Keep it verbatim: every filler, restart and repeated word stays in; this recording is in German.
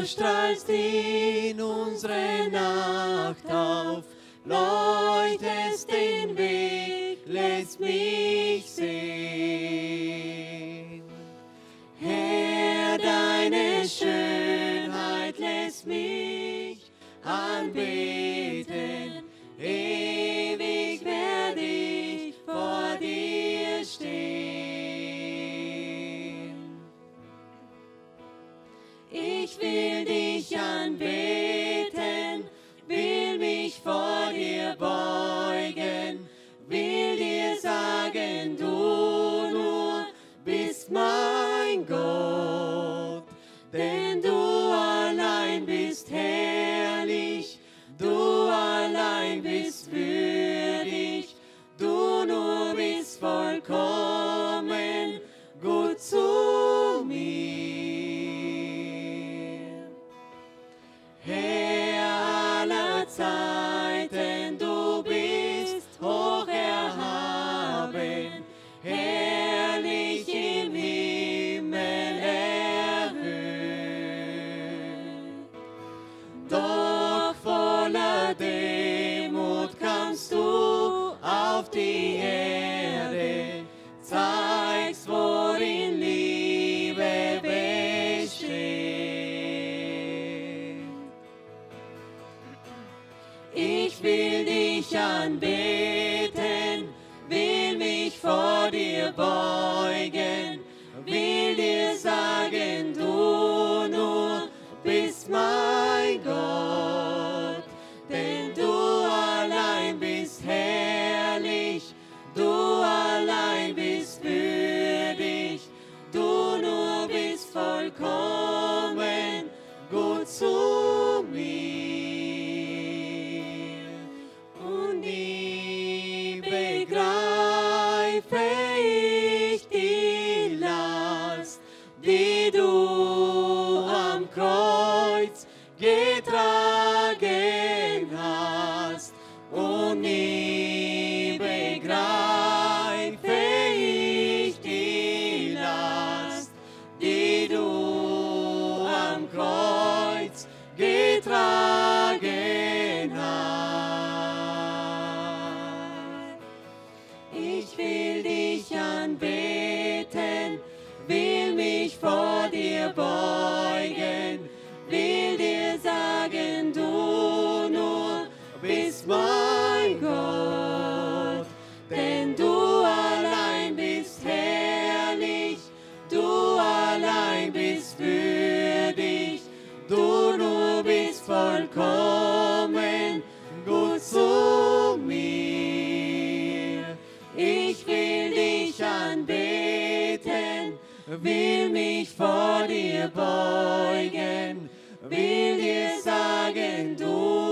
strahlst in unsere Nacht auf, leuchtest den Weg, lässt mich sehen. Herr, deine Schönheit lässt mich anbeten, ewig werde ich vor dir stehen. Ich will dich anbeten, will mich vor dir beugen, will dir sagen, du nur bist mein Gott, denn du allein bist herrlich, du allein bist würdig, du nur bist vollkommen gut zu mir. Herr aller Zeiten, du bist hoch erhaben, herrlich im Himmel erhöht. Doch voller Demut kamst du auf die Erde, zeigst, worin Liebe besteht. Ich will dich anbeten, will mich vor dir beugen, will dir sagen, du nur bist mein Gott, denn du allein bist herrlich, du allein bist würdig, du nur bist vollkommen gut zu mir. Und nie begreife ich die Last, die du am Kreuz getragen hast. Und nie begreife ich die Last, die du am Kreuz getragen hast. Ich will dich anbeten, will mich vor dir beugen, will dir sagen, du nur bist mein Gott, denn du allein bist herrlich, du allein bist würdig, du nur bist vollkommen gut zu mir. Ich will dich anbeten, will mich vor dir beugen, will dir sagen, du